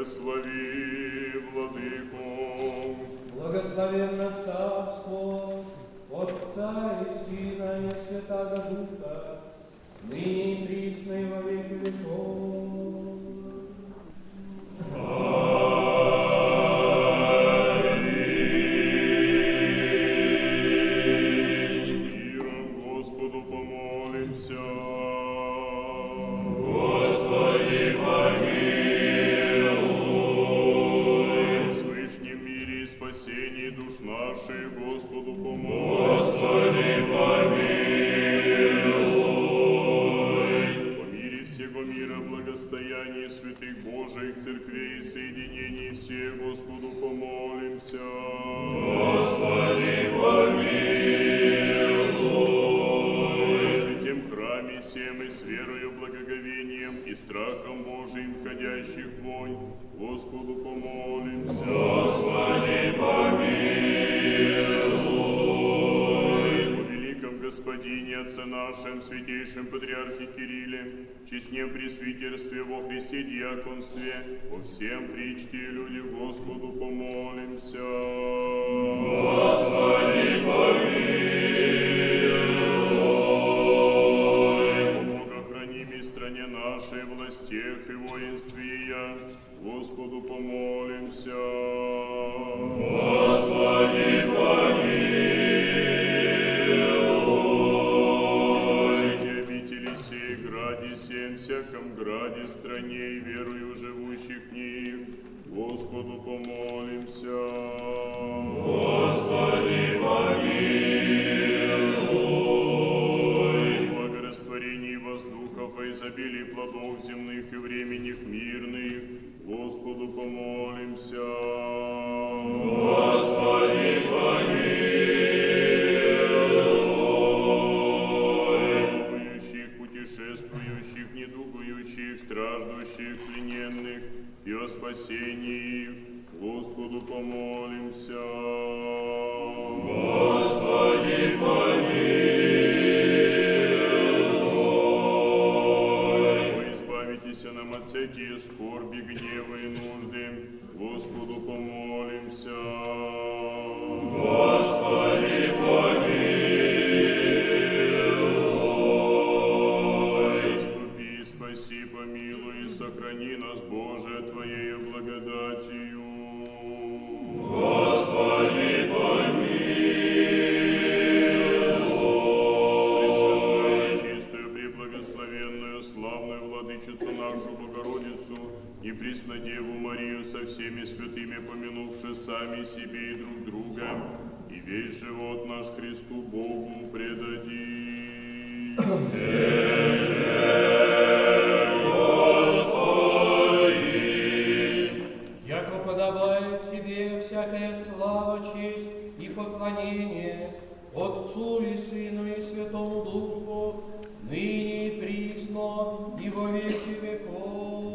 Благослови, Владыко. Благословенно Царство Отца и Сына и Святаго Духа, ныне и присно и во веки веков. Миром Господу помолимся. Господи, помилуй. В свышнем мире и спасении душ наших Господу помолимся. Господи, помилуй. По мире всего мира, благостоянии святых Божиих церквей и соединений всех Господу помолимся. Господи, помилуй. В святем храме всем и с верою, благоговением и страхом Божиим входящих вонь Господу помолимся. Господи, помилуй. О великом Господине, Отце нашем, святейшем Патриархе Кирилле, честнем пресвитерстве во Христе диаконстве, о всем причте и людях Господу помолимся. Господи, помилуй. О богохранимой стране нашей, властях и воинстве ее, Господу помолимся. Господи, помилуй. Святи обители сей, граде сем, всяком граде, стране и верою живущих в них, Господу помолимся. Господи, помилуй. В благорастворении воздухов и изобилии плодов земных и временных мирных, Господу помолимся. Господи, помилуй. Плавающих, путешествующих, недугующих, страждущих, плененных и о спасении их, Господу помолимся. Господи, помилуй. Вы избавитесь нам от всякие скорби, гнева и нужды, Господу помолимся. Господи, помилуй. Заступи, спаси, помилуй и сохрани нас, Боже, Твоею благодатью. Господи, помилуй. Пресвятую, чистую, преблагословенную, славную Владычицу нашу Богородицу и Преснодеву Марию со всеми святыми, помянувши сами себе и друг друга, и весь живот наш Христу Богу предадим. Яко подобает Тебе всякая слава, честь и поклонение Отцу и Сыну и Святому Духу, ныне и присно и во веки веков.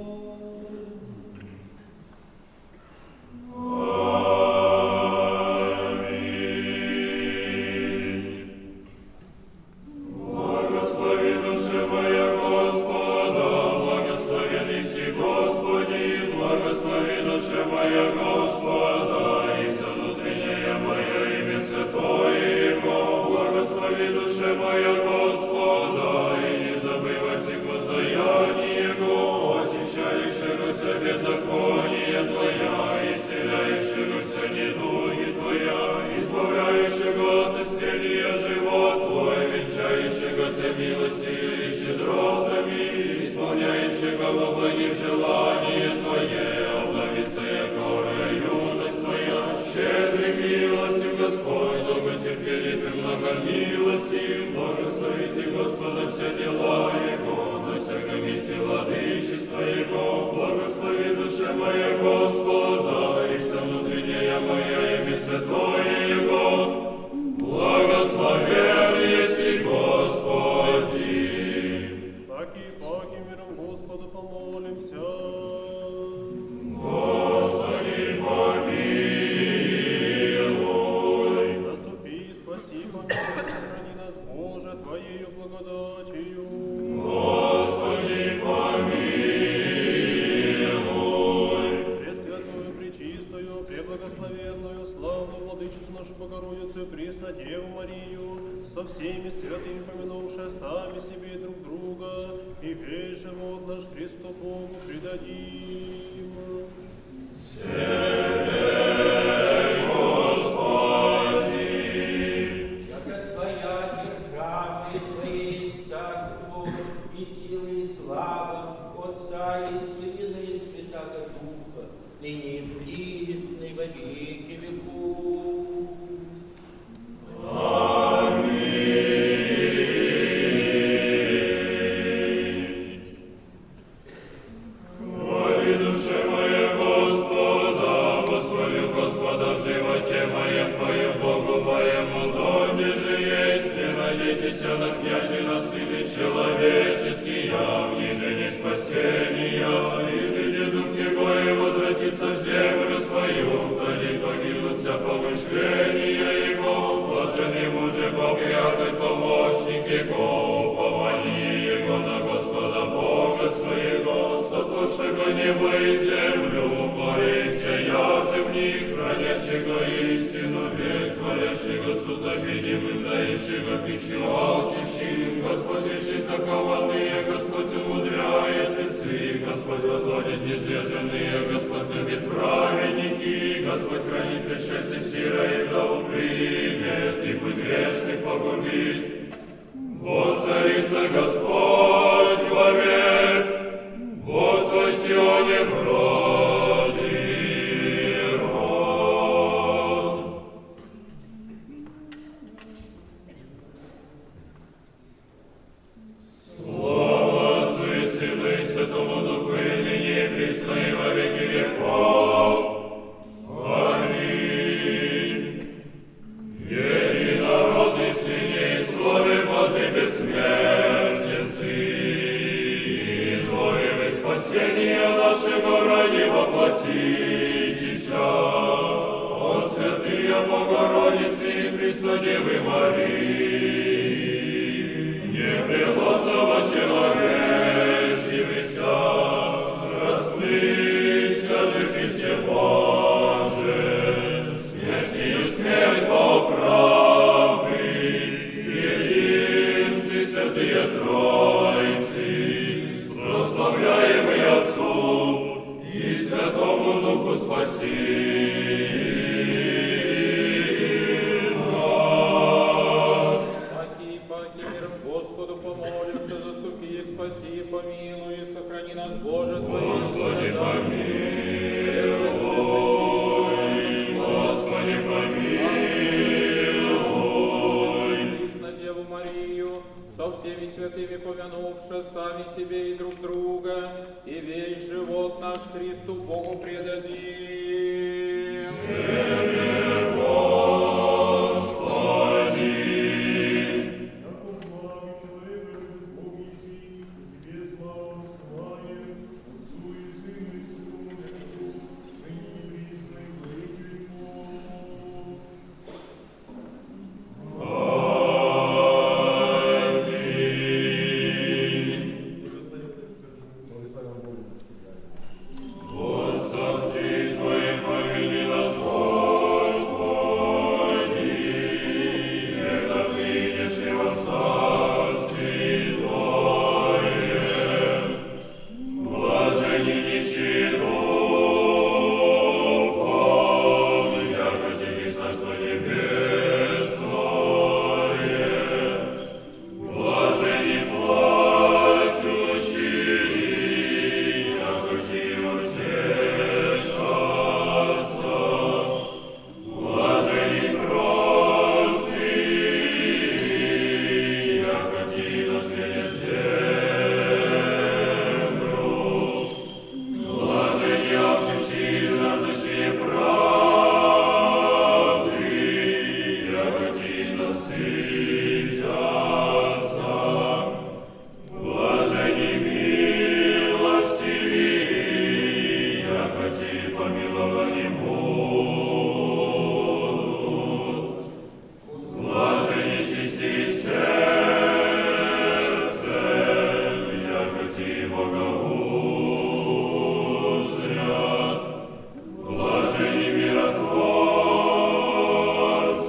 Благослови душа моя Господа, благословен иси Господи, благослови душа моя Господа, и со внутренняя моя имя святое Его, благослови душа моя Господа, и не забывай всех воздаяние Его, очищающего все беззаконие Твоя, исцеляющего все недуги Твоя, избавляющего от истления живот Твой, венчающего Тебя милостью и щедротами, исполняющего во благих желание Твое, обновится якоря юность Твоя, щедрый милостью Господь, долготерпелив и многомилостив, благословите Господа все дела Его, на всяком месте владычества Его, благослови душа моя Господа, и вся внутренняя моя имя святое Его, благословен еси Господи. Паки миром Господу помолимся. Господи, помилуй. Заступи, спаси, помилуй, сохрани нас, Боже, Твоею благодатью. Господи, помилуй. нашу Богородицу и пресно Деву Марию, со всеми святыми помянувши сами себе и друг друга, и весь живот наш Христу Богу предадим. Ныне и присно, и во веки веков. Хвали душе моя Господа, восхвалю Господа в животе моем, пою Богу моему, донде же есть, не надейтесь на князя, на сыны человеческие, в ниже спасения, изыди дух его и возвратится в землю свою, в тот день погибнут вся помышления его, блаженный муже Бог, якорь помощник его, помани его на Господа Бога своего, сотворшего небо и землю, море и сия же в них, хранящего истину, век творящего суд обидимым, дающего пищу алчущим, Господь решит окованные, Господь умудряя сердцы, Господь возводит незверженные, Господь любит праведники, Господь хранит пришельцы сира и главу примет, и путь грешных погубит. Вот царица Господь вовек, вот во Сионе вроде род. Слава Отцу и Сыну и Святому Духу, и ныне и присно и во веки веков. Аминь. Единородный Сыне и Слове Божий бессмертенцы, изволив спасение нашего ради воплотитеся, о святые Богородицы и Преснодевы Марии, непреложного человечивися, расплыся же Христе Боже, смертью смерть поправы, единцы святые Тройцы, прославляемый Отцу и Святому Духу спаси нас. Паки, миром Господу помолимся, заступи, спаси, помилуй, сохрани нас, Боже, Твоей Господи, благодатью. помилуй, Господи, помилуй. Пресна Деву Марию, со всеми святыми помянувши сами себе и друг друга, и весь живот наш Христу Богу предадим. Господи, вот царствие Твое, помяни нас, Господи, это придешь и во царствие Твое. Блажени нищие духом, яко Тебе царство небесное. Блажени плачущие, яко Тебе утешатся. Блажени грустные, яко Тебе наследят землю. Блажени алчущие, жаждущие правды, яко Тебе насытятся. Блажени милостивые, яко Тебе помилования будут. Блажени чистые сердцем, яко Тебе богоузрят. Блажени миротворцы,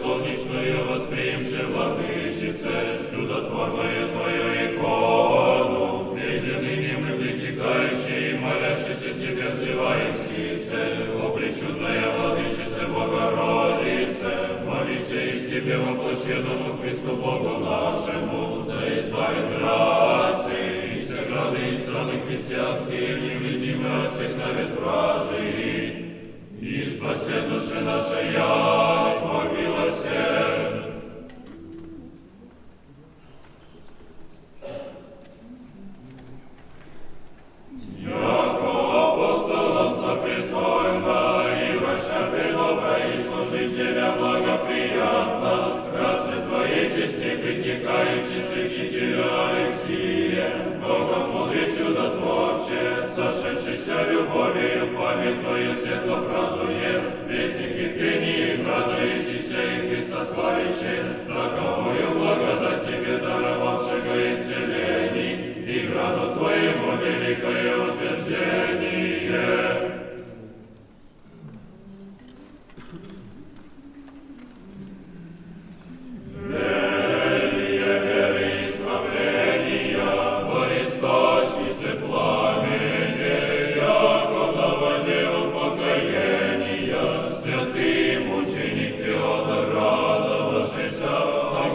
солнечную восприимши, владычице, чудотворное Твое икону, между ныне мы притекающие и молящиеся Тебе взываем сице, о пречудная владычице Богородице, молися из Тебе воплощенному Христу Богу нашему, да избавит расы, и все грады и страны христианские, невредимы от всех навет вражий, и спаси души наши, я помилосерд. Яко апостолом сопрестойно, и врача предлога, и служителя благоприятно, грации Твоей чести притекающий святителя Алексия, Богомудрее чудотворче, сошедшийся любовью в память Твою светло празднуем, вестники пений, радующийся и Христа славящий, таковую благодать Тебе даровавшего исцелений, и граду Твоему великое утверждение. Святым ученик Феодор радовавшийся,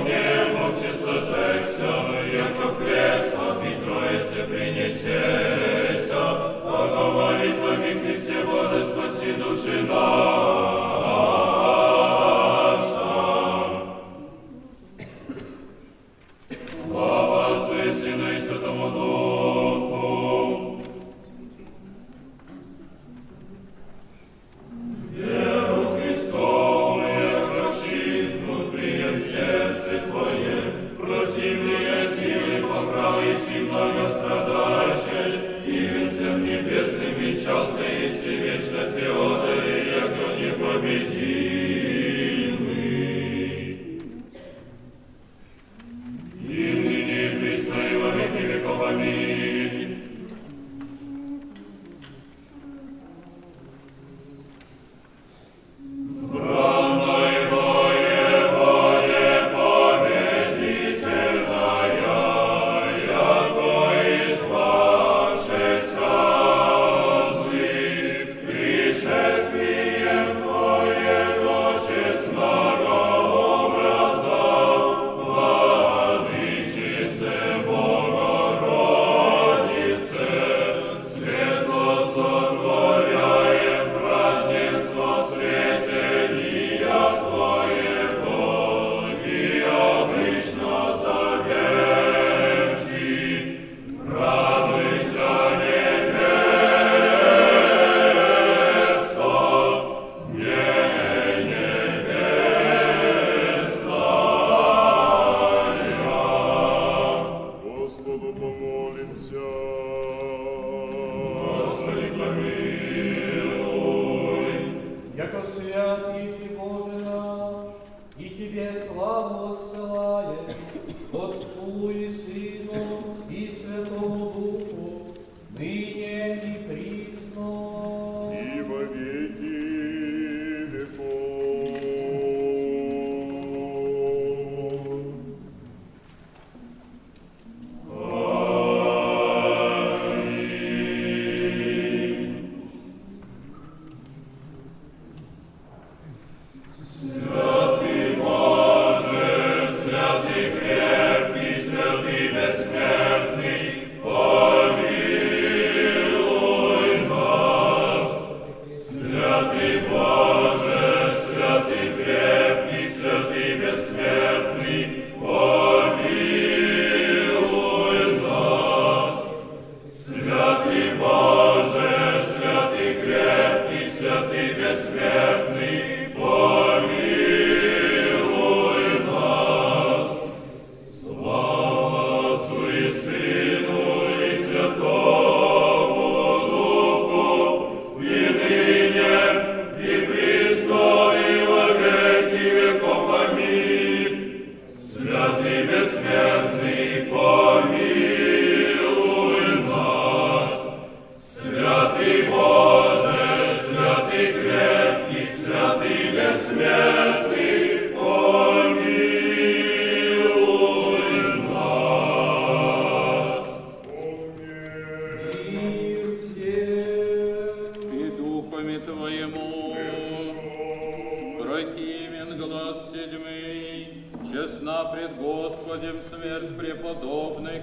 честна пред Господем смерть преподобных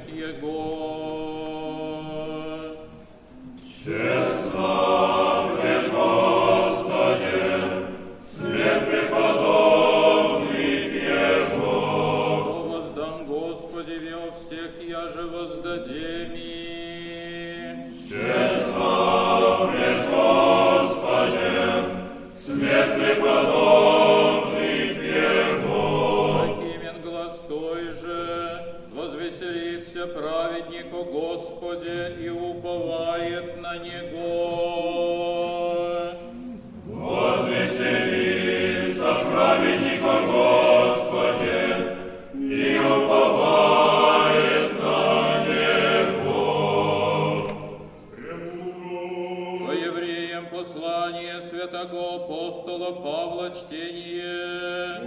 Его. Честна пред Господем смерть преподобных Его. Что воздам Господи во всех, я же воздадем им. Честна пред Господем смерть преподобных Его. Таким глаз той же возвеселится праведник о Господе и уповает на Него. Возвеселится праведник о Господе и уповает на Него. По евреям послание святого апостола Павла чтение.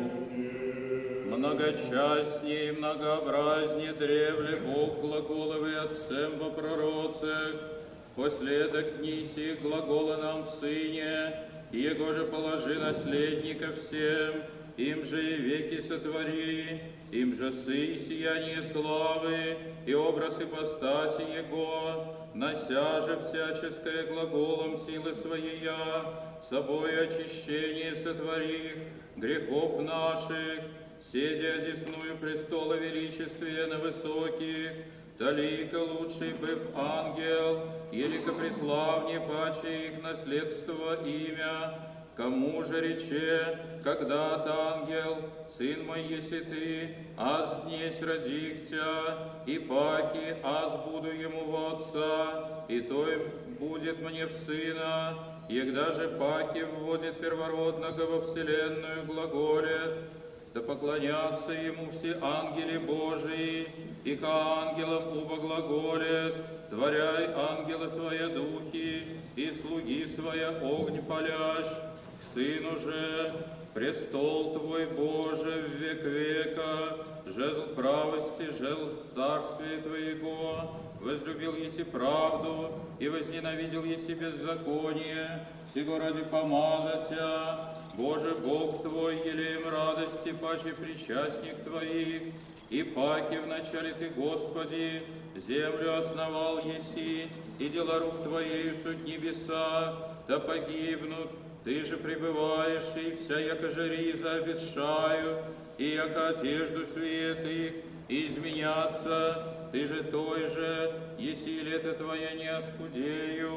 Многочастнее и многообразнее древле Бог глаголовый отцем во пророцах, последок неси глагола нам в Сыне, Его же положи наследника всем, им же и веки сотвори, им же сы сияние славы и образ ипостаси Его, нося же всяческое глаголом силы своей, собой очищение сотвори грехов наших, седя одесную престола величествия на высоких, талика лучший быв ангел, елико преславнее паче их наследство имя. Кому же рече, когда-то ангел, сын мой, еси ты, аз днесь родих тя, и паки, аз буду ему в отца, и той будет мне в сына, егда же паки вводит первородного во вселенную глаголет, да поклонятся ему все ангели Божии, и к ангелам убо глаголет, творяй ангелы свои духи, и слуги своя огонь палящ, к сыну же престол твой, Боже, в век века, жезл правости, жезл царствия твоего, возлюбил еси правду, и возненавидел еси беззаконие, сего ради помазатя, Боже, Бог твой, елеем радости, паче причастник твоих, и паки в начале ты, Господи, землю основал еси, и дела рук твоей суть небеса, да погибнут, ты же пребываешь, и вся яко же риза обетшаю, и яко одежду свет их, и изменятся, ты же той же, еси лето твое не оскудею.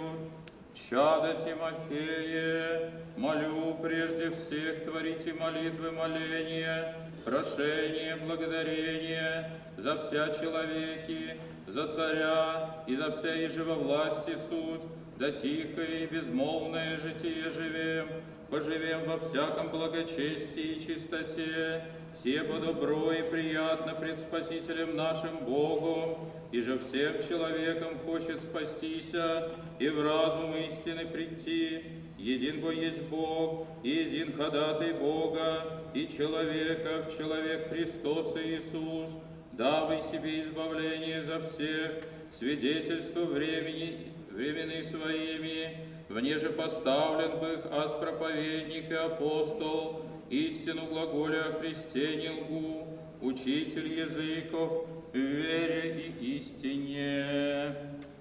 Чадо Тимофее, молю прежде всех, творите молитвы, моления, прошение, благодарение за вся человеки, за царя и за вся еже во власти суд, да тихое и безмолвное житие живем, поживем во всяком благочестии и чистоте, все по добро и приятно пред Спасителем нашим Богом, и же всем человеком хочет спастися и в разум истины прийти. Един бо есть Бог, и един ходатай Бога, и человеков, человек Христос Иисус, давай себе избавление за всех, свидетельство времени своими, вне же поставлен бых аз проповедник и апостол, истину глаголя о Христе не лгу, учитель языков в вере и истине.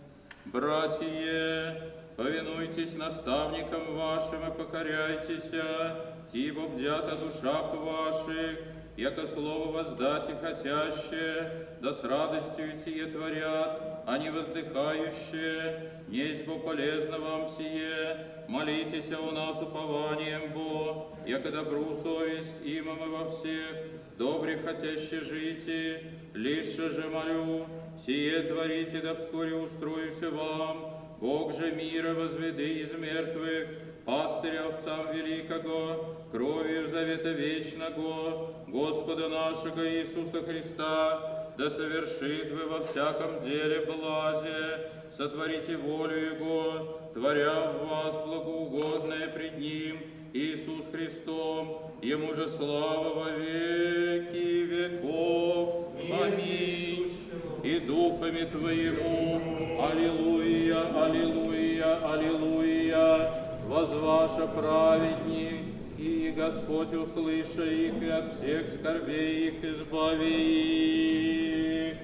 Братья, повинуйтесь наставникам вашим и покоряйтесь, тибо бдят о душах ваших, яко слово воздать и хотящее, да с радостью сие творят, а не воздыхающие, несть бо полезно вам сие, молитесь у нас упованием Бо, яко добру совесть имам и во всех, добре хотяще жите, лишь же молю, сие творите, да вскоре устроюся вам, Бог же мира возведы из мертвых, пастыря овцам великого, кровью завета вечного, Господа нашего Иисуса Христа, да совершит вы во всяком деле блазе, сотворите волю Его, творя в вас благоугодное пред Ним, Иисус Христом, Ему же слава во веки веков. Аминь. И духами Твоему, аллилуйя, аллилуйя, аллилуйя, возваша праведник и И Господь, услыша их, и от всех скорбей их избави их.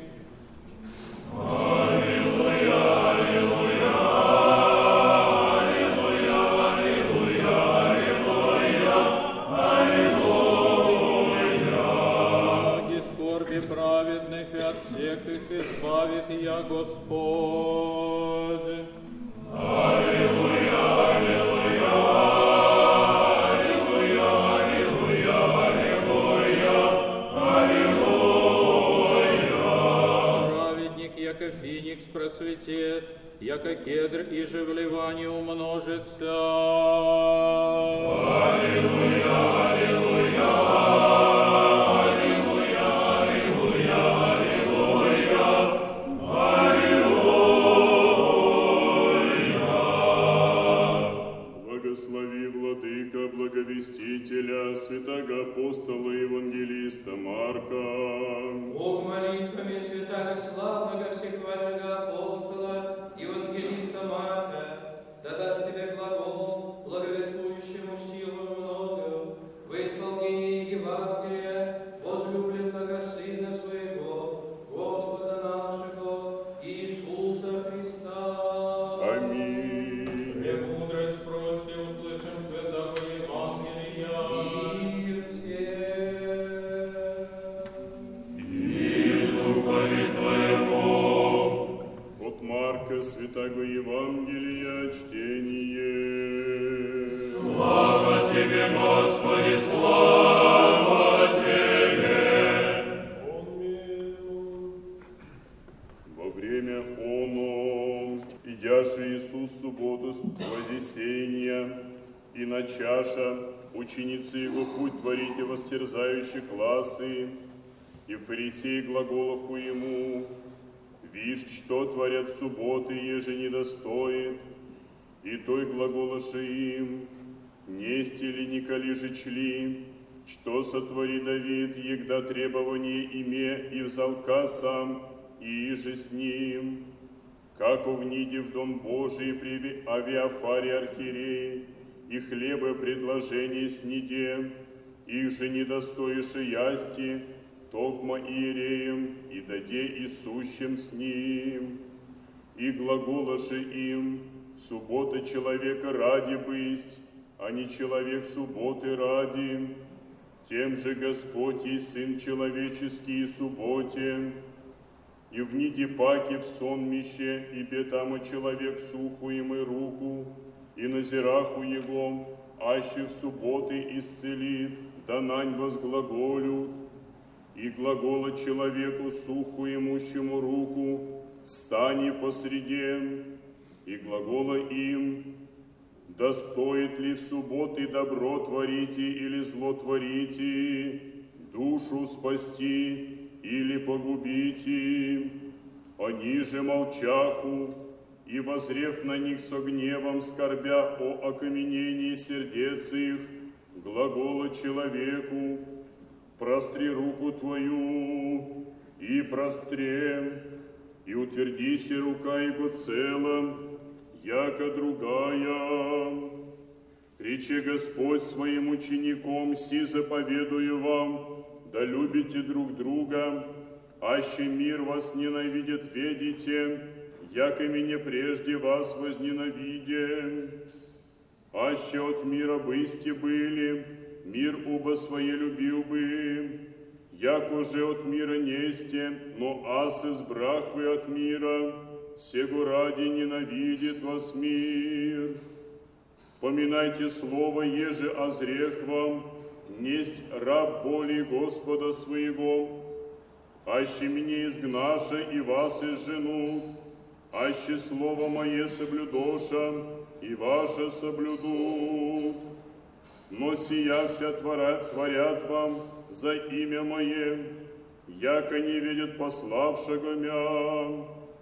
Аллилуйя, аллилуйя, аллилуйя, аллилуйя, аллилуйя, аллилуйя. Ради скорби праведных, и от всех их избавит я Господь. Аллилуйя, аллилуйя, аллилуйя, аллилуйя, аллилуйя, аллилуйя. Праведник, яко феникс процветет, яко кедр и же в Ливане умножится. Аллилуйя, аллилуйя, аллилуйя, аллилуйя, аллилуйя, аллилуйя. Благослови, Владыка, благовестителя, святого апостола Евангелиста Марка. Бог молитвами святого славного всехвального апостола, евангелиста Марка, да даст тебе глагол, благовествующему силу много, во исполнении Евангелия, возлюбленного Сына Своего, Господа нашего, Иисуса Христа. Аминь. Премудрость просьте, услышим святого Евангелия. Мир всем. И духове Твоему. От Марка, святого Евангелия, чтение. Слава Тебе, Господи, слава Тебе. Во время оно, идяши Иисус в субботу Вознесения, и начаша ученицы Его путь творите востерзающие классы, и фарисеи глаголаху Ему, «Вишь, что творят субботы, еже недостоит». И той глаголаше им, «Нести ли николи же чли, что сотвори Давид, егда требование име, и взалка сам, и же с ним, как увниде в Дом Божий при Авиафаре архиерей, и хлеба предложение сниде, их же недостоише ясти, токма иереем, и даде и сущим с ним, и глаголаше им, суббота человека ради бысть, а не человек субботы ради. Тем же Господь и Сын человеческий и субботе, и в нидипаке в сонмище, и бетамо человек суху имы руку, и назираху его, аще в субботы исцелит, да нань возглаголют. И глагола человеку суху имущему руку, стани посреди, и глагола им, достоит ли в субботы добро творите или зло творите, душу спасти или погубите. Они же молчаху, и, возрев на них со гневом, скорбя о окаменении сердец их, глагола человеку, простри руку твою, и простре, и утвердися рука его целом, яко другая. Рече Господь своим учеником, си заповедую вам, да любите друг друга, аще мир вас ненавидит, ведите, яко меня прежде вас возненавиден. Аще от мира бысти были, мир убо свое любил бы, яко же от мира несте, но аз избрах вы от мира, сего ради ненавидит вас мир. Поминайте слово, еже озрех вам, несть раб боли Господа своего, аще меня изгнаша и вас изженут, аще слово мое соблюдоша, и ваше соблюдут. Но сия вся творят вам за имя мое, яко не видят пославшего мя.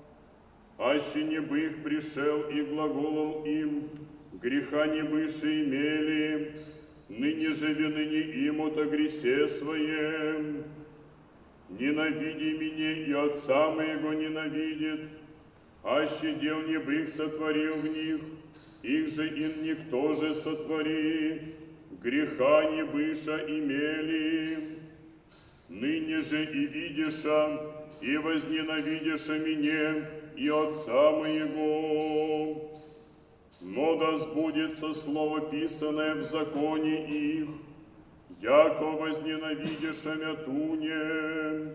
Аще не бы их пришел и глаголом им, греха не быше имели, ныне же вины не им от гресе своем. Ненавиди меня, и отца моего ненавидит, аще дел не бы их сотворил в них, их же им никто же сотвори. греха не быша имели, ныне же и видиша, и возненавидиша меня и Отца моего. Но да сбудется слово, писанное в законе их, яко возненавидиша мятуне.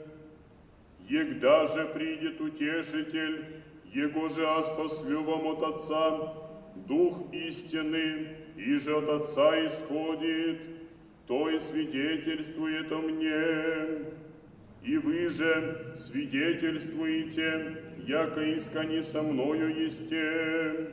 Егда же придет утешитель, его же спаслю вам от Отца, Дух истины, и же от Отца исходит, то и свидетельствует о мне. И вы же свидетельствуете, яко искренне со мною есте.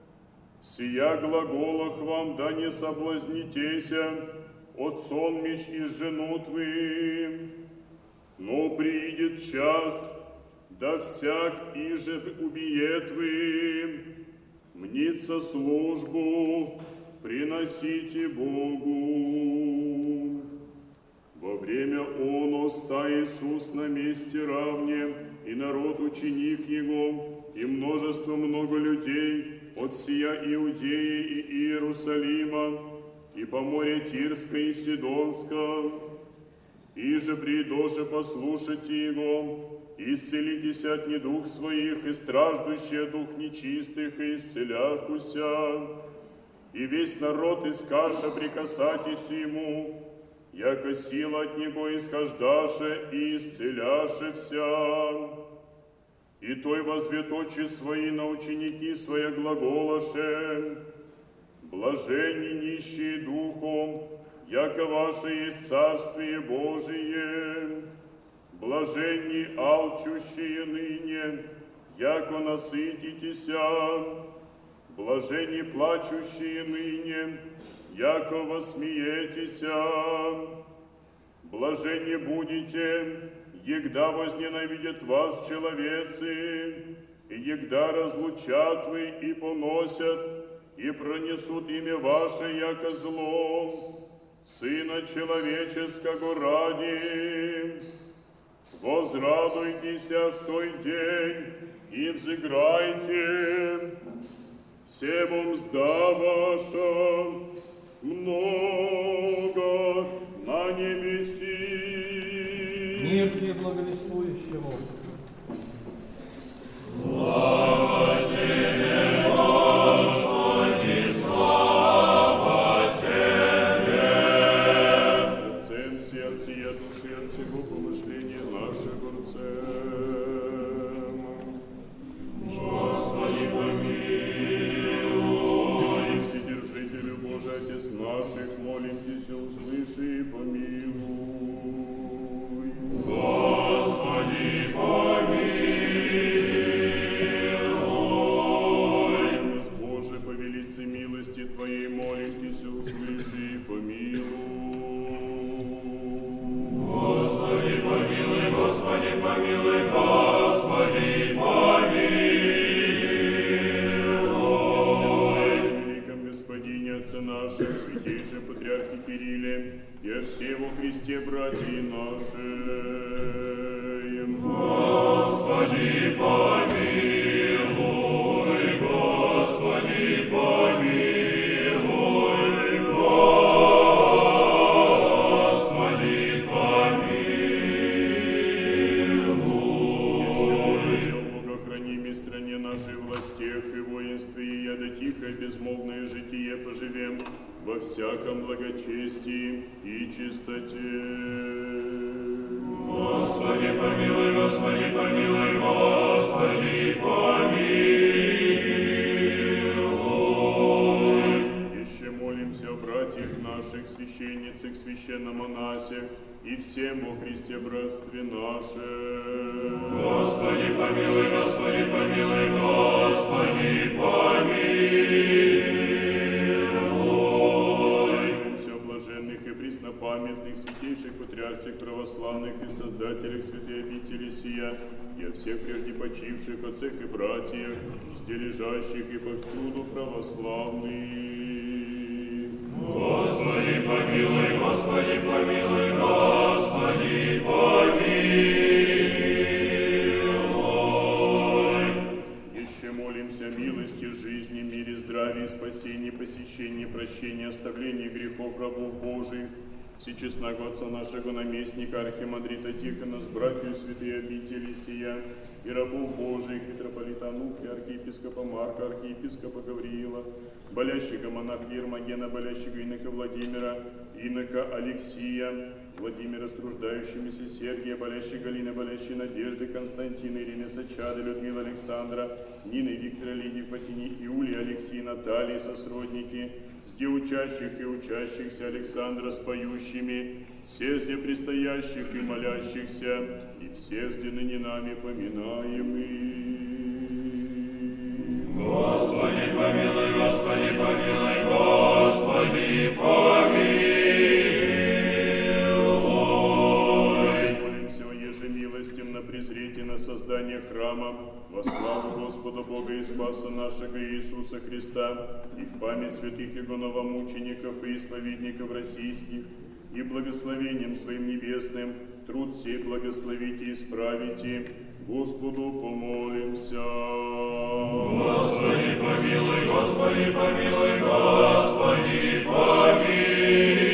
Сия глаголах вам, да не соблазнитеся от сонмищ и жену твоим. Но придет час, да всяк иже убиет вы, мнится службу приносите Богу. Во время оно ста Иисус на месте равне, и народ ученик Его, и множество много людей от сия Иудеи и Иерусалима, и по море Тирска и Сидонска. И же придоше послушайте Его, исцелитесь от недуг своих, и страждущие дух нечистых, и исцеляхуся. И весь народ искаша прикасайтесь Ему, яко сила от Него исхождаше и исцеляше вся. И той возвет очи свои на ученики свои глаголаше, блаженни нищие духом, яко ваше есть Царствие Божие, блаженни алчущие ныне, яко насытитеся, блаженни плачущие ныне, яко восмеетеся, блаженни будете, егда возненавидят вас человецы, и егда разлучат вы и поносят, и пронесут имя ваше, яко зло, Сына Человеческого ради. Возрадуйтесь в той день и взыграйте, всем мзда ваша много на небеси. Мир тебе благовествующему. Слава Тебе, Господи, слава Тебе! Отцем все, от сия души, от всего помышления наших отцем. Господи, помилуй! Господи, Вседержителю Божий, Отец наших, молимся, услыши и помилуй. Господи, помилуй! Боже, по велице милости Твоей, молимся, услыши и помилуй. Господи, помилуй, Господи, помилуй, Господи, помилуй! Великом Господине, Отце наших, святейшем Патриархе Кирилле, и о все во Христе, братья наши. Господи, помилуй, Господи, помилуй, Господи, помилуй. Еще благохранимой стране нашей, властях и воинстве, и яда тихое, безмолвное житие поживем во всяком благочестии и чистоте. Господи, помилуй, Господи, помилуй, Господи, помилуй. Еще молимся о братьях наших, священницах, священномонасях и всем во Христе братстве наше. Господи, помилуй, Господи, помилуй, Господи, помилуй. Молимся о блаженных и преснопамятных, святейших патриархах православных и создателях святой обители сия, и о всех прежде почивших отцах и братьях, везде лежащих и повсюду православных. Господи, помилуй, Господи, помилуй, Господи, помилуй. Еще молимся о милости, жизни, мире, здравии, спасении спасение, посещение, прощение, оставление грехов рабов Божиих, всечестного Отца нашего наместника, архимандрита Тихона, с братью святые обители сия, и рабов Божиих, митрополита Ануфрия, архиепископа Марка, архиепископа Гавриила, болящего монаха Ермогена, болящего инока Владимира, инока Алексия, Владимира струждающимися, Сергия, болящей Галины, болящей Надежды, Константина, Ирины Сачады, Людмила Александра, Нины, Виктора, Лидии, Фатини, Иулии, Алексея, Натальи, сосродники, сде учащих и учащихся Александра с поющими, все сде предстоящих и молящихся, и все сде ныне нами поминаемых. Господи, помилуй, Господи, помилуй, Господи, помилуй. Молимся о еже милостивно презрите на создание храма, во славу Господа Бога и Спаса нашего Иисуса Христа, и в память святых Его новомучеников и исповедников российских, и благословением Своим небесным труд сей благословите и исправите. Господу помолимся. Господи, помилуй, Господи, помилуй, Господи, помилуй.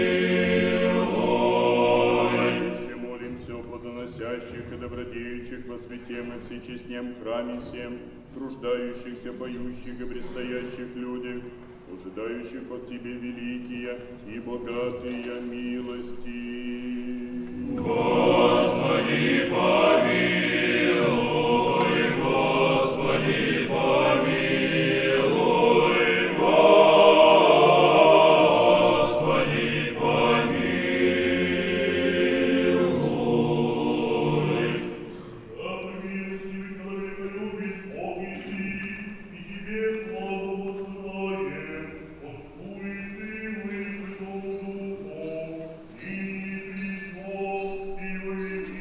Еще молимся о плодоносящих и добродеющих во святем и всечестнем храме всем, труждающихся, поющих и предстоящих людях, ожидающих от Тебе великие и богатые милости. Господи, помилуй. Господи, помилуй, Господи, помилуй. Милостивый человеколюбец, Бог еси, и Тебе славу воссылаем, Отцу и Сыну и Святому Духу, и присно, и во веки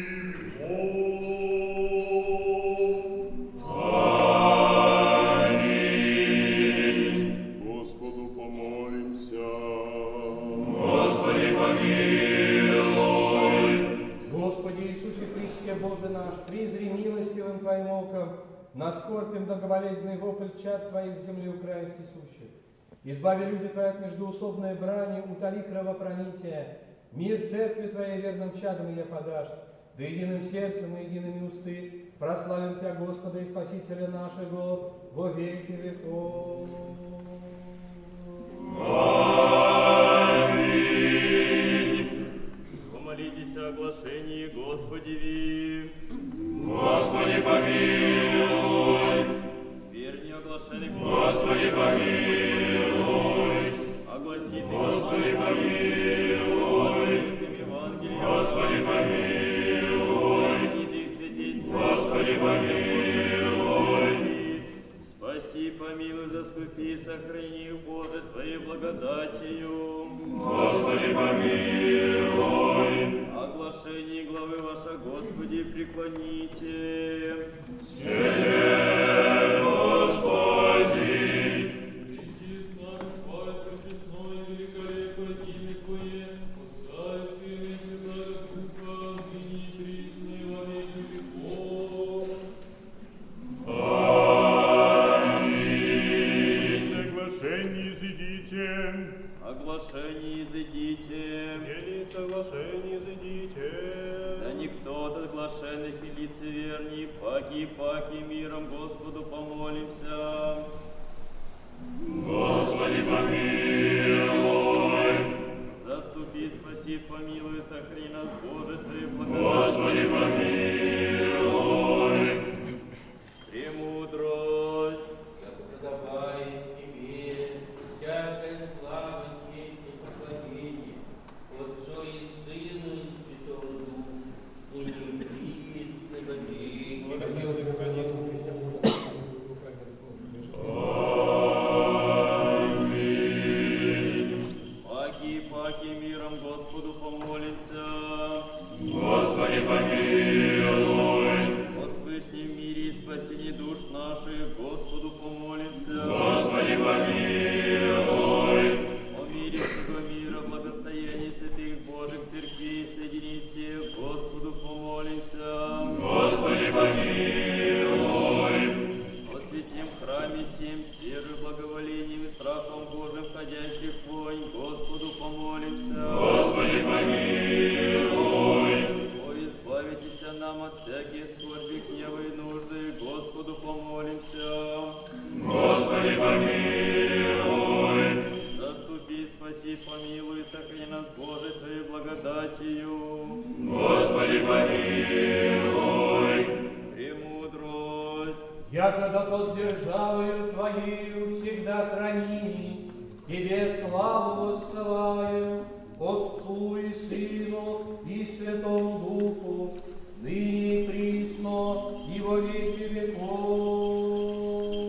веков. Господу помолимся. Господи, помилуй. Господи Иисусе Христе, Боже наш, призри милостивым Твоим оком на скорбь и многоболезненный вопль чад Твоих земли украински сущих. Избави люди Твои от междоусобной брани, утоли кровопролития. Мир церкви Твоей верным чадом я подашь, да единым сердцем и едиными усты прославим Тебя, Господа и Спасителя нашего, во веки веков. Помолитесь о оглашении Господеви. Господи, помилуй. Верни оглашали Господи, помилуй. Огласит Господи, помилуй. Евангелие. Господи, помилуй. Иди святейся. Господи, помилуй. Спаси, помилуй, заступи, сохрани, Боже, Твоей благодатью. Господи, помилуй. Оглашение главы ваша, Господи, преклоните. Тебе, Господи. Чти славы, славы, пречестное, великолепное имя Твое, Отца и Сына и Святого Духа, ныне и присно и во веки веков. Аминь. Соглашение изыдите. Оглашение изыдите. Делить соглашение изыдите. Да никто от оглашенных и лицеверней, паки миром Господу помолимся. Господи, помилуй. Заступи, спаси, помилуй, сохрани нас, Боже, Твоей Господи, благодатью. помилуй. Премудрость. Да подобает Тебе всякая слава, честь и поклонение Отцу и Сыну и Святому Духу, и не присно во веки. Благословенный Богородица, Христе Боже, Паки миром Господу помолимся. Господи, помилуй. О свышнем мире и спасении душ наших Господу помолимся. Господи, помилуй. О мире всего мира, благостоянии святых Божьих церквей, соедини всех, Господу помолимся. Господи, помилуй. О святем храме всем с верой, благоволением всякие скорби, гневы и нужды, Господу помолимся. Господи, помилуй. Заступи, спаси, помилуй, сохрани нас, Боже, Твоей благодатью. Господи, помилуй. Премудрость. Якогда под державою Твоею всегда храними, Тебе славу воссылаем, Отцу и Сыну и Святому Духу, ныне и присно и во веки веков.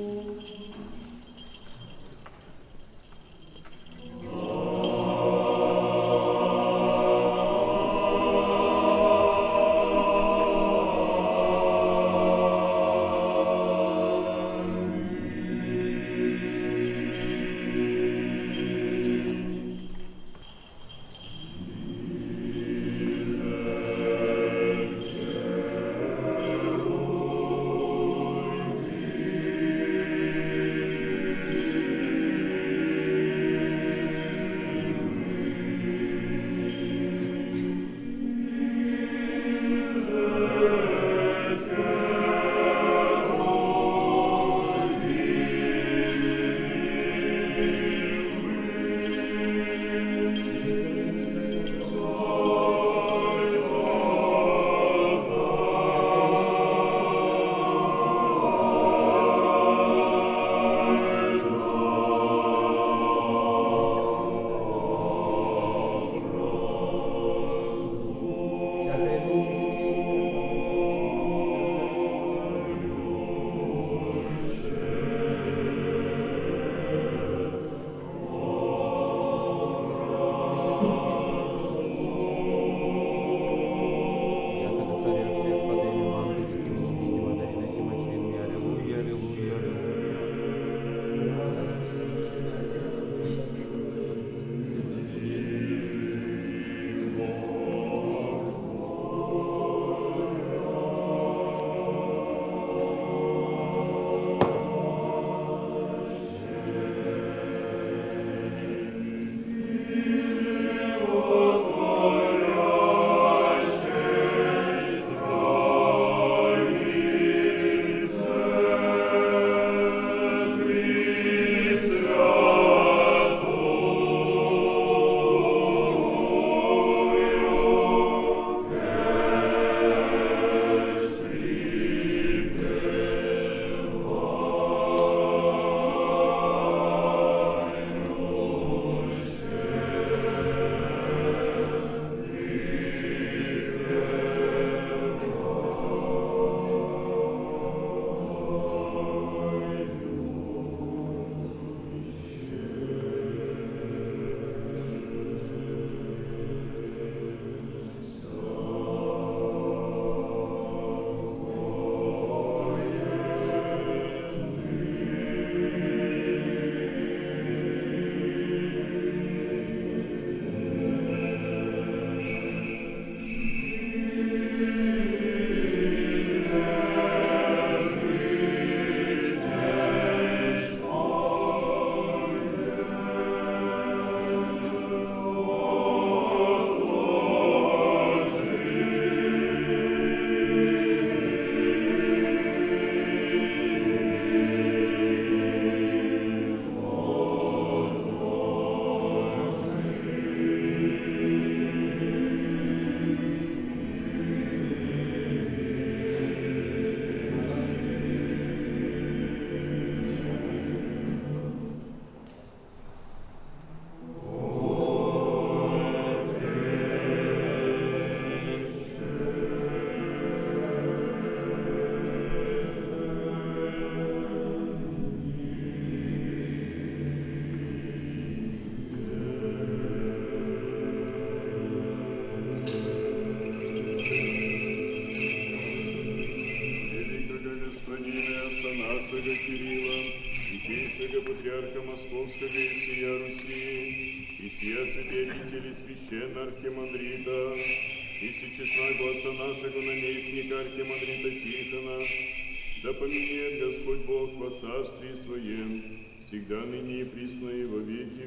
патриарха Московского и всея Руси, и сия святителей священного архимандрита, и всечестного отца нашего наместника архимандрита Тихона, да поменяет Господь Бог во царстве Своем, всегда ныне и присно и во веки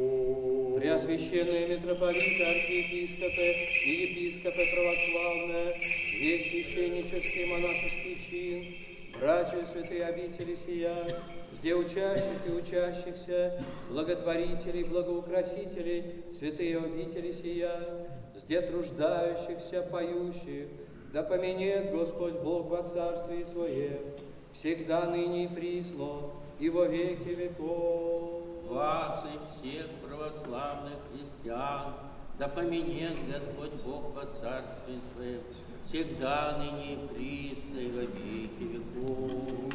веков. Преосвященные митрополиты, архиепископы и епископы православные, весь священнический монашеский чин, братья святые обители сия, где учащих и учащихся, благотворителей, благоукрасителей, святые обители сия, где труждающихся, поющих, да поменет Господь Бог во царстве Своем, всегда, ныне и присно, и во веки веков. Вас и всех православных христиан, да поменет Господь Бог во царстве Своем, всегда, ныне и присно, и во веки веков.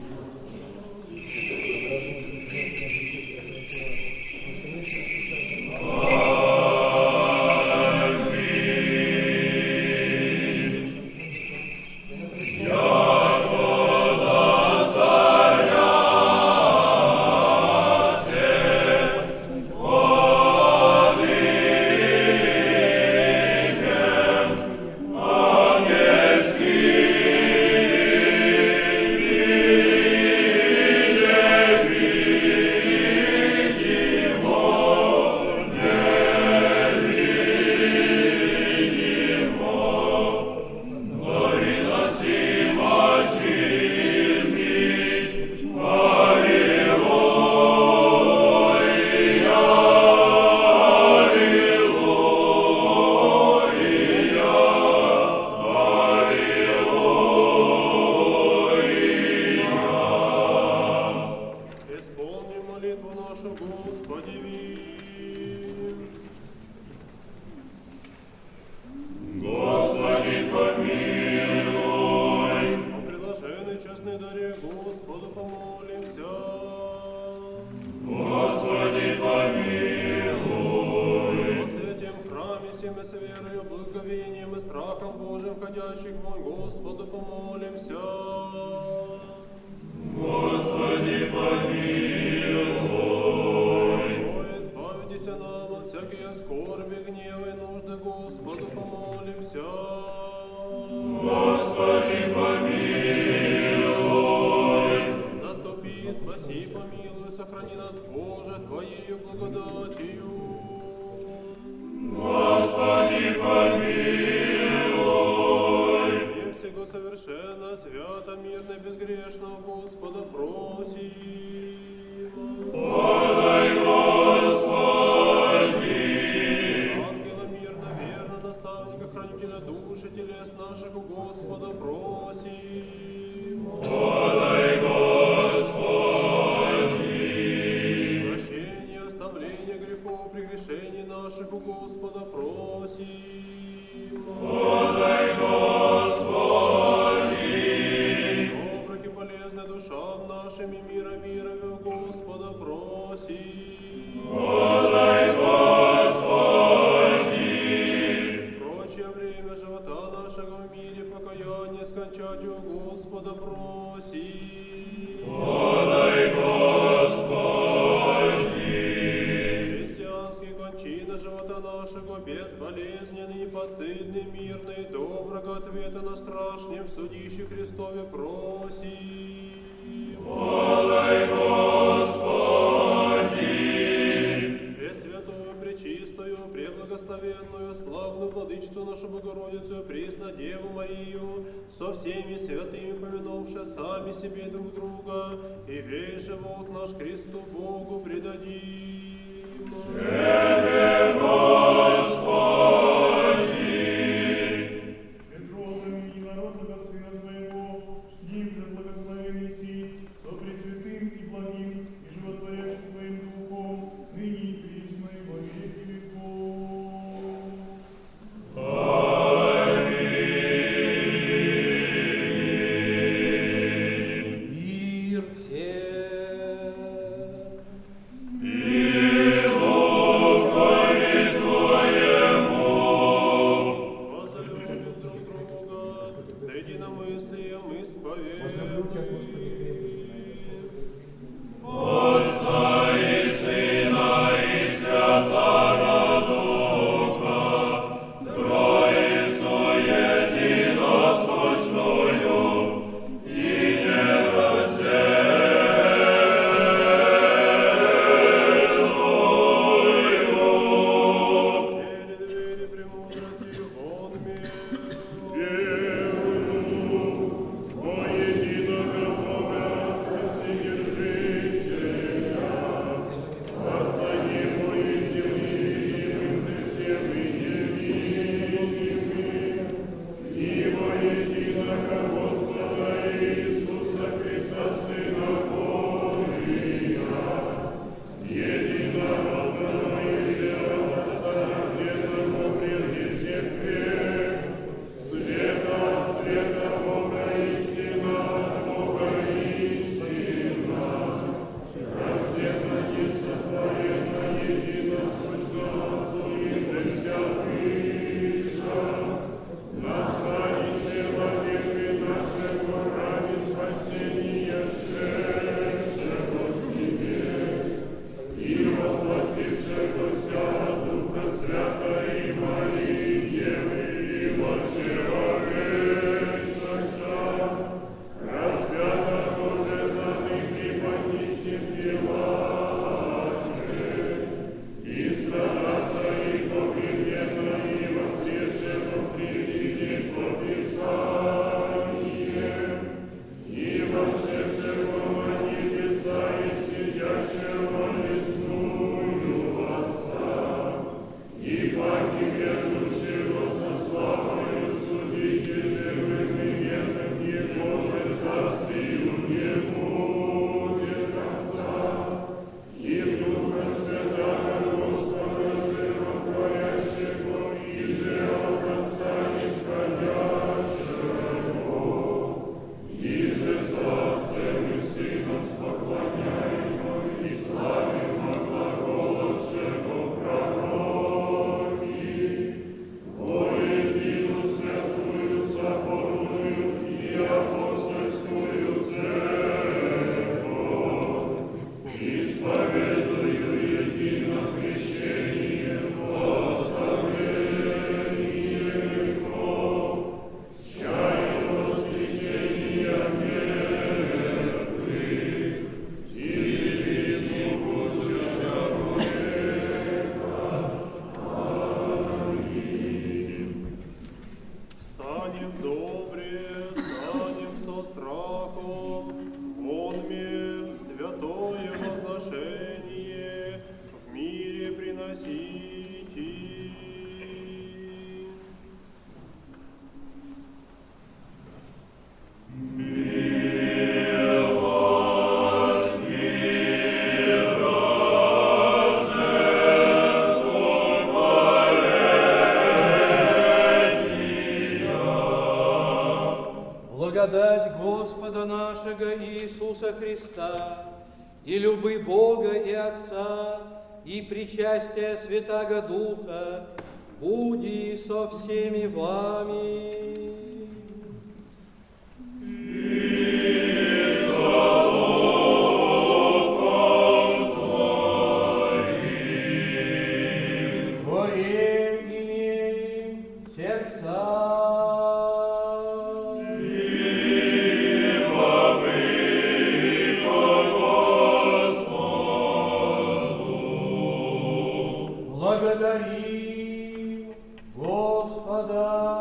станем добре, станем со страхом, онме святое возношение в мире приносите. Благодать Господа нашего Иисуса Христа и любы Бога и Отца и причастие Святаго Духа буди со всеми вами. Благодарим Господа.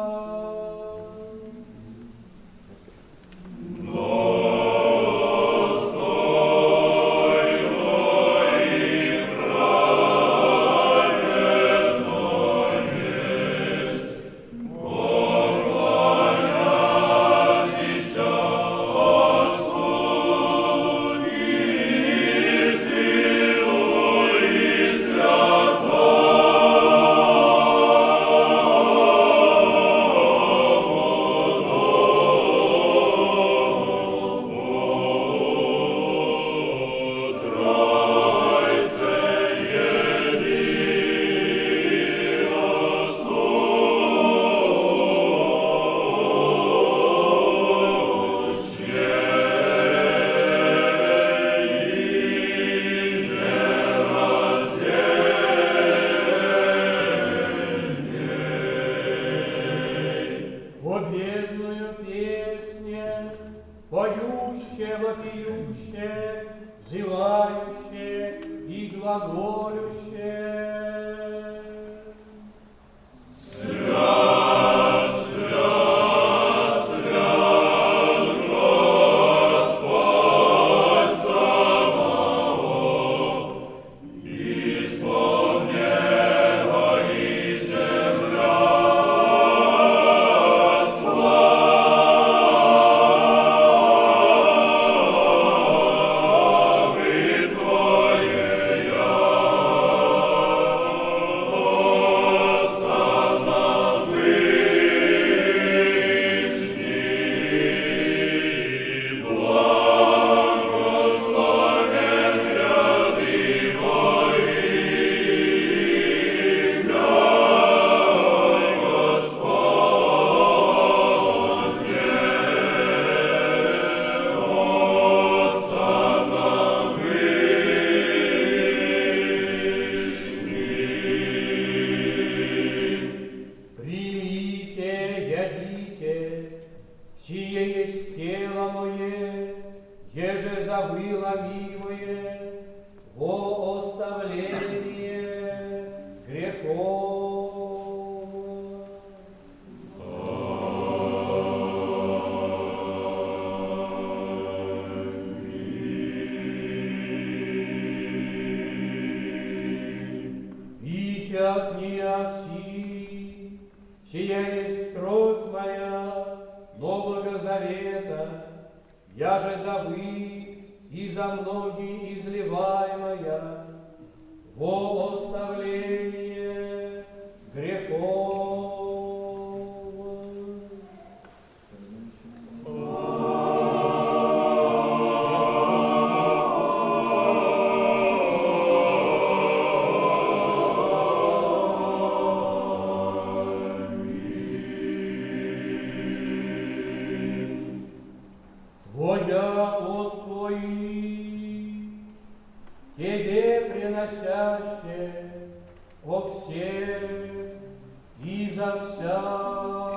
Победную песню, поющее, вопиющее, взывающее и глаголющее. Сие есть тело мое, еже забыло милое, во оставление грехов. Пить от нея все, сия есть кровь моя, Нового Завета, я же за вы и за многие изливаемая во оставление грехов. Твоя от Твои, Тебе приносяще о всех и за вся.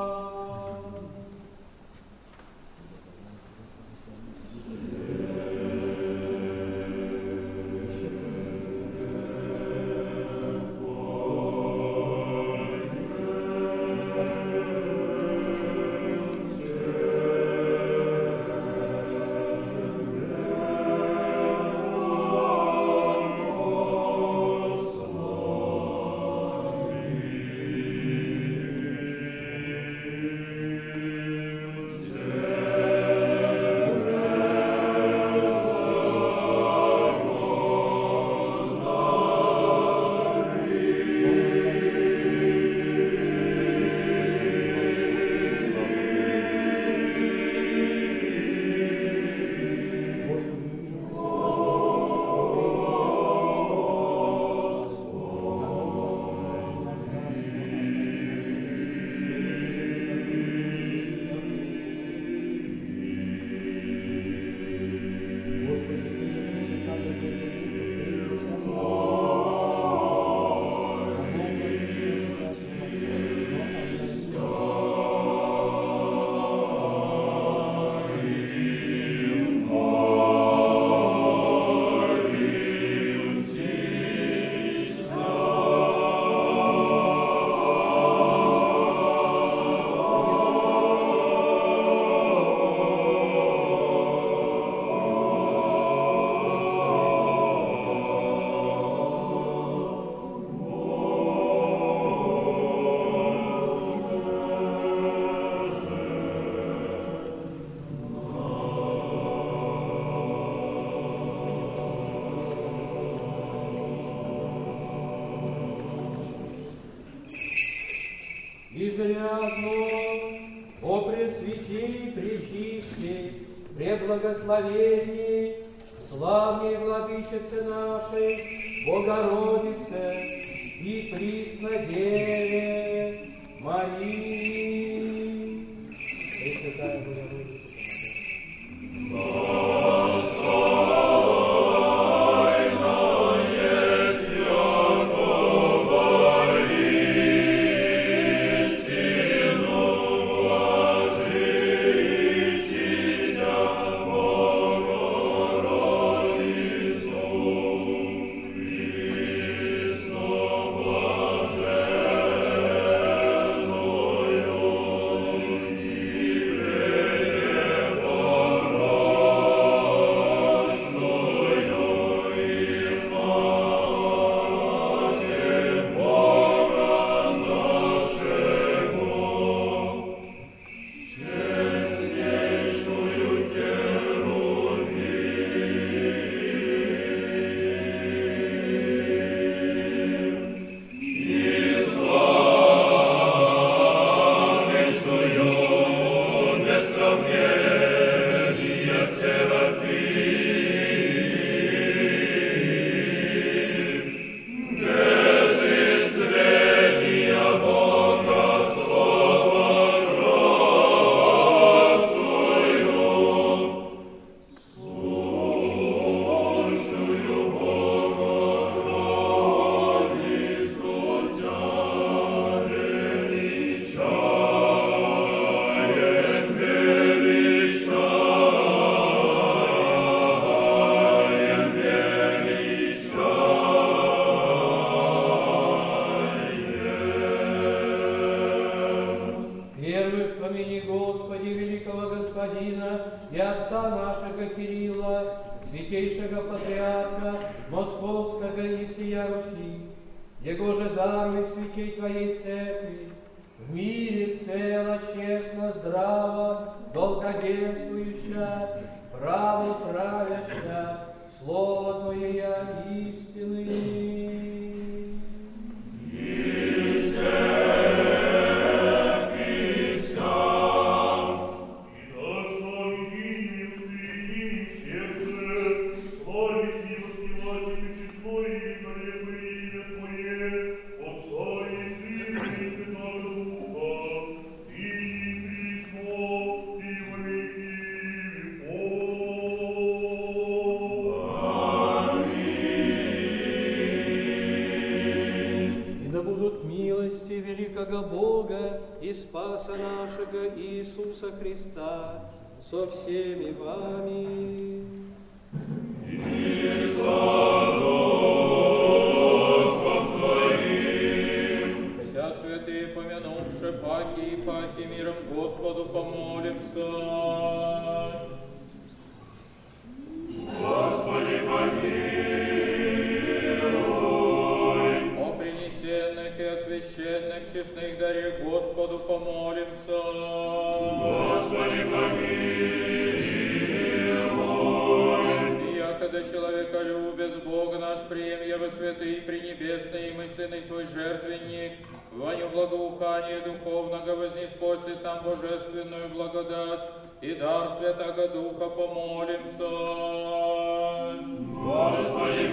преблагословенней, славней Владычице нашей, Богородице и Преснодеве Марии. Пресвятая Богородица. Христа со всеми вами. И со Духом Твоим. Вся святые, помянувши паки и паки, миром Господу помолимся. Господи, помилуй. О принесенных и освященных честных даре Господу помолимся. Господи, помилуй. И якогда человеколюбец Бог наш, прием его святый, пренебесный и мысленный свой жертвенник, воню благоухания духовного вознеспослит нам божественную благодать и дар Святого Духа помолимся. Господи,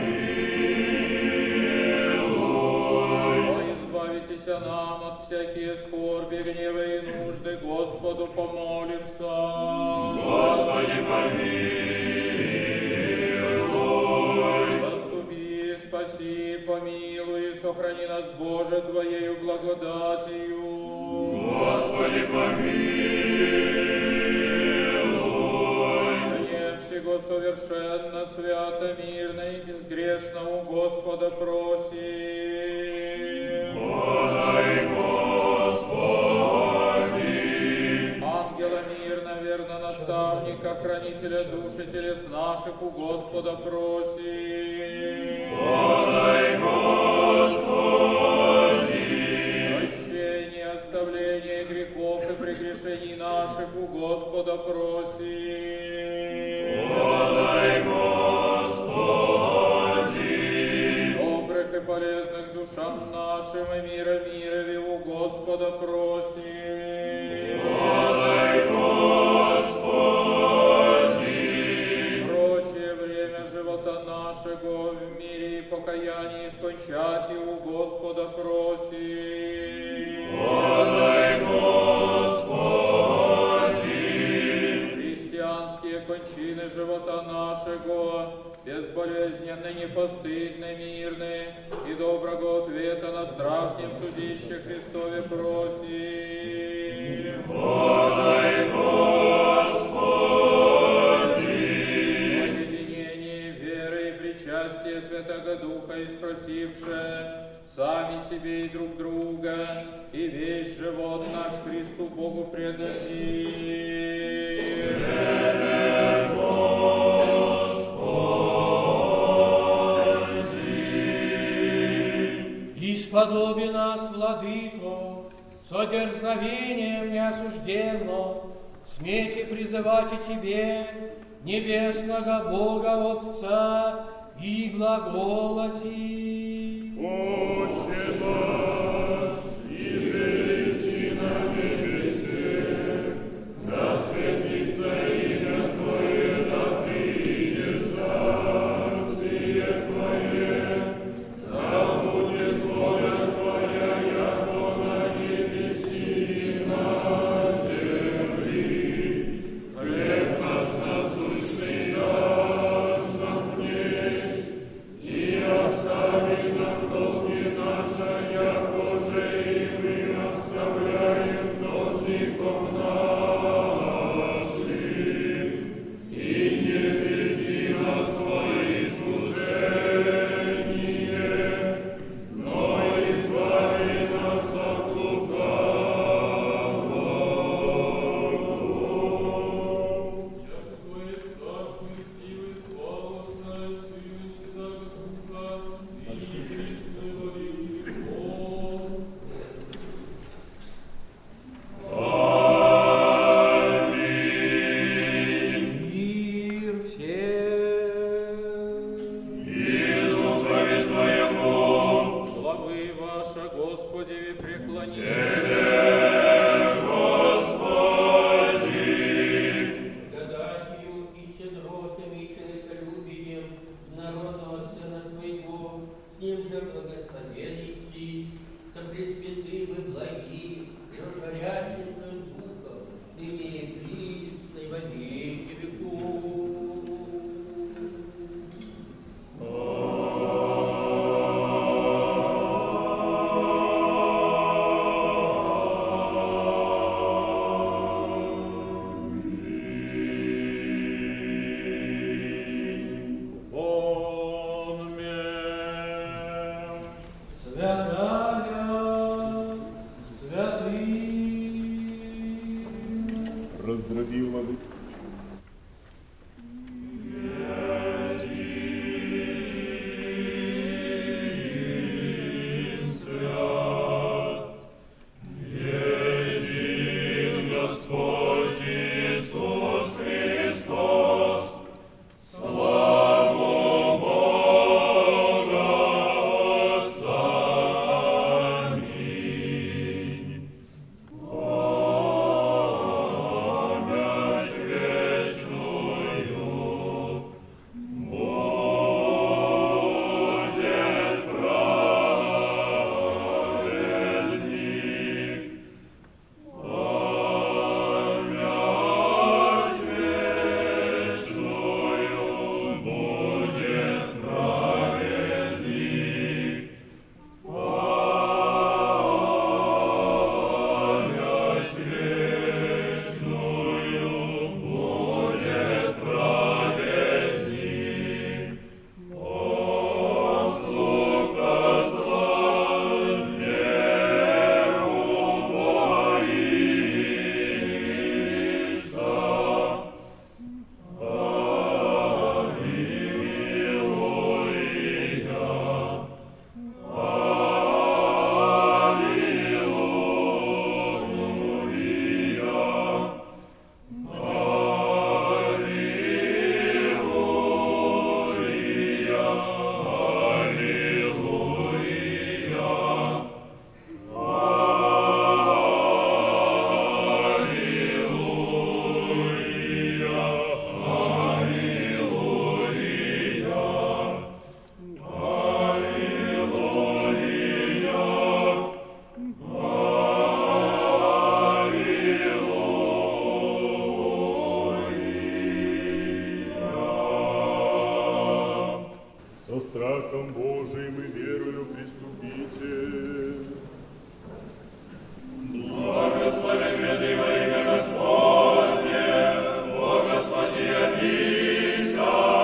помилуй. О, избавитесь нам от всякие скорби, гнева и нужды, Господу помолимся. Господи, помилуй. Заступи, спаси, помилуй, сохрани нас, Боже, Твоею благодатью. Господи, помилуй. Мне всего совершенно, свято, мирно и безгрешно у Господа просим. Подай, Господи. Ангела мирно, верно, наставника, хранителя души телес наших у Господа просим. Подай, Господи. Прощение, оставление грехов и прегрешений наших у Господа просим. Подай, Господи. Добрых и полезных душам нашим и мира мирови у Господа просим. Подай, Господи. безболезненный, непостыдный, мирный, и доброго ответа на страшном судище Христове просим. Подай, Господи! В единении веры и причастия Святого Духа испросивше сами себе и друг друга, и весь живот наш Христу Богу предадим. Исподоби нас, Владыко, со дерзновением неосужденно, смейте призывать и Тебе, небесного Бога Отца, и глаголати. Отче наш, иже еси на небесе, да светится имя Твое, да придет царствие Твое, да будет воля Твоя, яко на небеси и на земли. Хлеб наш насущный дашь нам днесь, и оставишь нам долги наши, яко же и мы оставляем должников нашим. И не веди нас в свои искушения, но избави нас от лукавого. Яко Твое царство и силы, и слава Отца и Сына и Святого Духа, ныне и присно и во веки веков. Мир всем. И духове Твоему, Славы ваша, Господи, преклони. Благодатью и щедротами и человеколюбием народного Сына Твоего, с ним же благословенности, со пресвятым и благим, животворящим Духом, ныне и присно и во веки веков. Святая, святый. Раздроби, Владыка. един Господь Иисус Христос, славу Бога Отца. Аминь. Помять страхом Божиим и верою приступите. Благословен гряды во имя Господне, о Господи, явися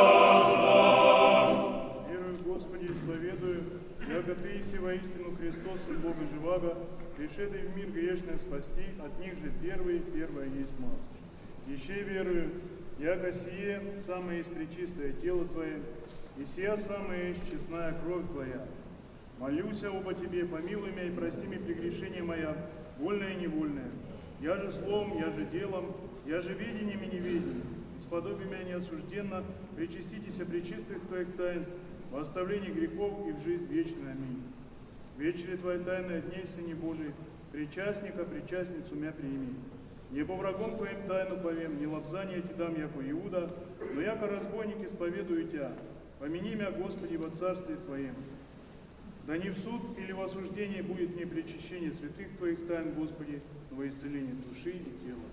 нам. Верую в Господи, исповедую, яко Ты иси воистину Христос, Сын Бога живаго, пришедший в мир грешный спасти, от них же первое есть масса. Еще верую, яко сие самое есть пречистое тело Твое, и сия самая есть честная кровь Твоя. Молюся оба Тебе, помилуй меня и прости мне прегрешения моя, вольное и невольное. Я же словом, я же делом, я же ведением и неведением. Исподоби меня неосужденно, причаститеся пречистых Твоих таинств, во оставлении грехов и в жизнь вечную. Аминь. Вечере Твоя тайная дней, Сыне Божий, причастника, причастницу мя прими. Не по врагом Твоим тайну повем, не лобзание Ти дам, яко Иуда, но яко разбойник исповедую Тя. Помяни мя, Господи, во царстве Твоем. Да не в суд или в осуждение будет мне причащение святых Твоих тайн, Господи, но во исцеление души и тела.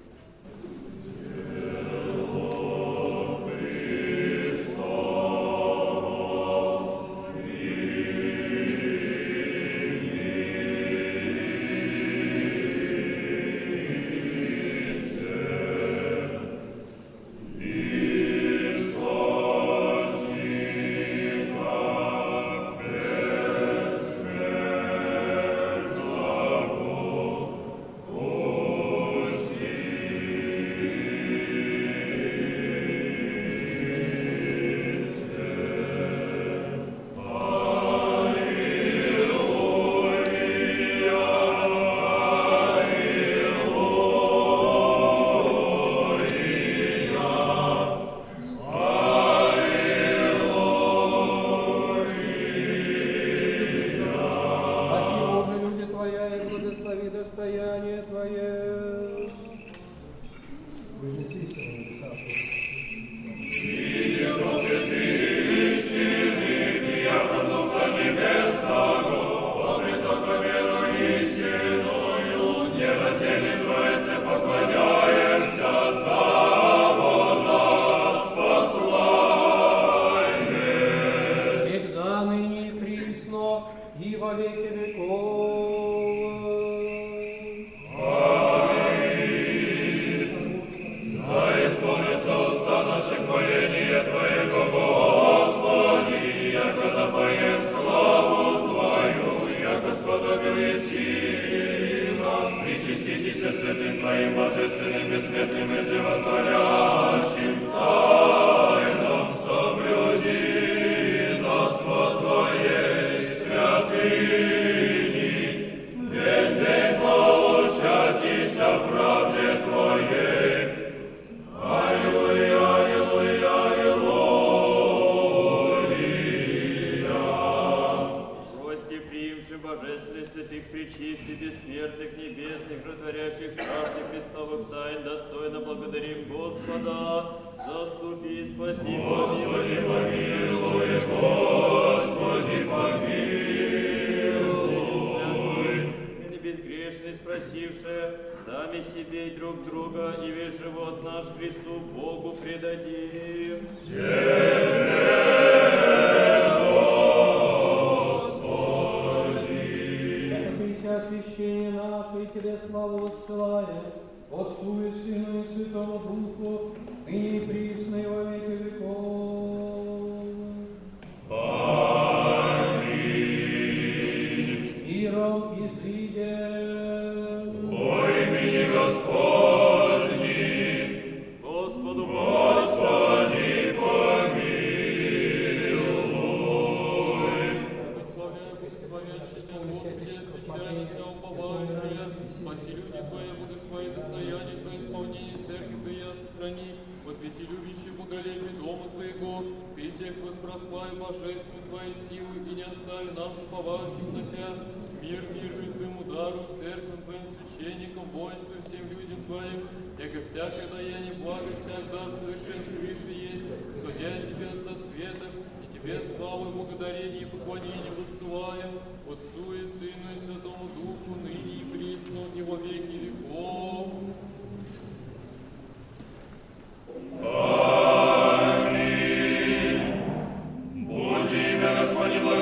Господи,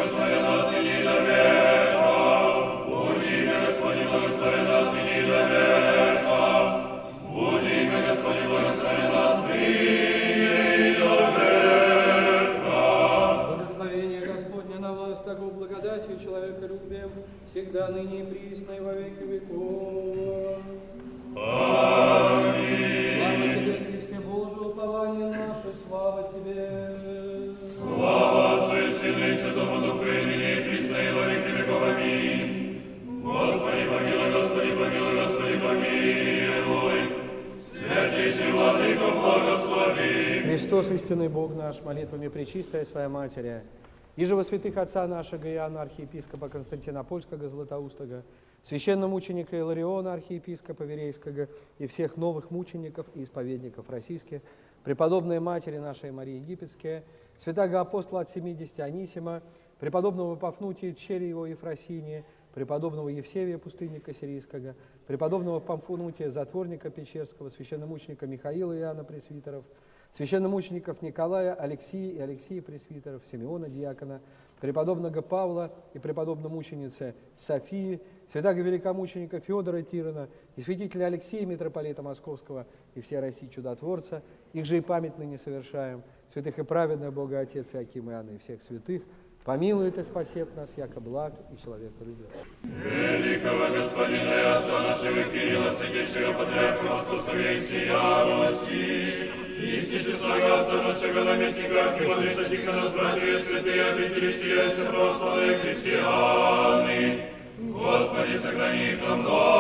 всегда, ныне и присно, и во веки веков. Аминь. Слава Тебе, Христе Божий, упование наше, слава Тебе. Слава Отцу и Сыну и Святому Духу, и ныне и присно, и во веки веков. Аминь. Господи помилуй, Господи помилуй, Господи помилуй. Святейший Владыко, благослови. Христос, истинный Бог наш, молитвами Пречистая Своя Матери, иже во святых отца нашего Иоанна, архиепископа Константинопольского, Златоустого, священномученика Илариона, архиепископа Верейского, и всех новых мучеников и исповедников российских, преподобные матери нашей Марии Египетские, святаго апостола от 70 Анисима, преподобного Пафнутия Черри его Ефросинии, преподобного Евсевия, пустынника сирийского, преподобного Памфунутия, затворника Печерского, священномученика Михаила и Иоанна Пресвитеров, священномучеников Николая, Алексия и Алексея Пресвитеров, Симеона Диакона, преподобного Павла и преподобной мученицы Софии, святаго великомученика Федора Тирана и святителя Алексея, митрополита Московского и все России чудотворца, их же и память ныне совершаем, святых и праведных Бога Отец Иаким и Иоанна и всех святых, помилует и спасет нас, яко благ и человек любит. Великого Господина и Отца нашего Кирилла, святейшего патриарха Московского и всея Руси, и всечестного Отца нашего наместника архимандрита Тихона, братья святые обители сия, все православные христианы. Господи, сохрани их нам